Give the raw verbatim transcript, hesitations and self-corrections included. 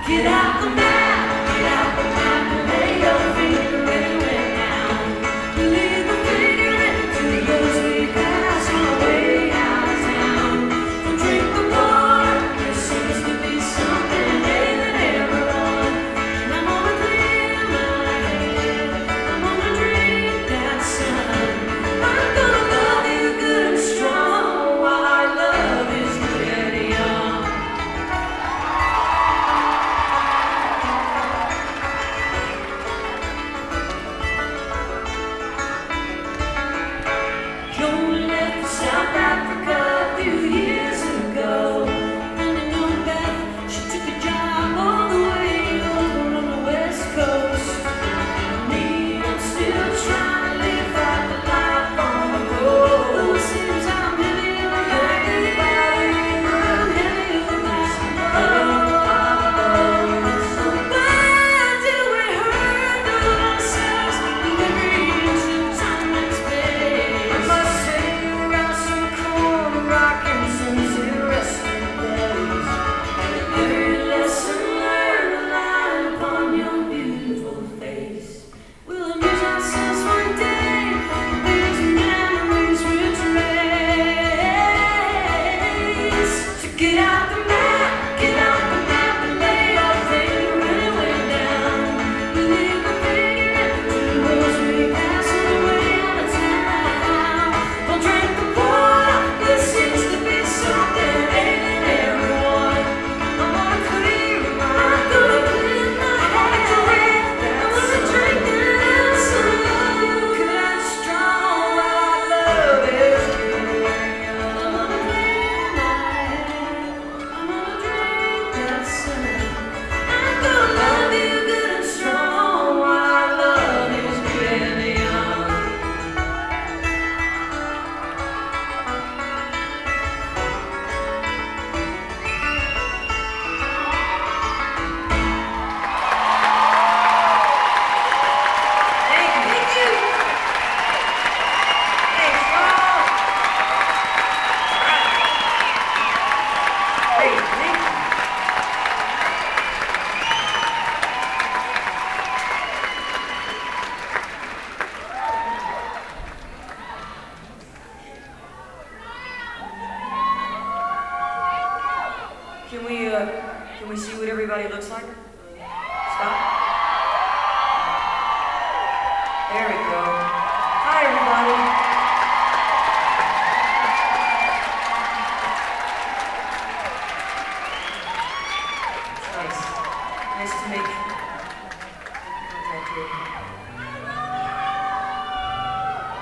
Get out the map, get out the map and lay your finger anywhere down. Leave the figure to those we pass on our way out of town. Don't drink the water, there seems to be something ailing everyone. And I'm gonna clear my head, I'm gonna drink that sun. I'm gonna love you good and strong while our love is good and young. Joan left South Africa a few years ago. And you know that she took a job all the way over on the West Coast. Me, I'm still trying to live out the life on the road. Though it seems I'm heavy on everybody, I'm heavy on myself. So why do we hurt ourselves in every inch of time and space? I must say you're out some corn rock and some wrestling days. Every lesson learned line upon your beautiful face. We'll amuse ourselves one day, these memories will trace. So get out the map, get out the map and lay your finger anywhere down. Leave the figure to those we pass on the way out of town. Don't drink the water, there seems to be something ailing everyone. I'm gonna clear my, I'm gonna clear my head. I'm gonna drink that sun. Good and strong while our love is good and young. I'm gonna clear my head, I'm gonna drink that sun. I'm gonna love you good and strong while our love is good and young. Thank you, thank you. Thanks, Paul. Great, thank you. Can we, uh, can we see what everybody looks like? Stop. There we go.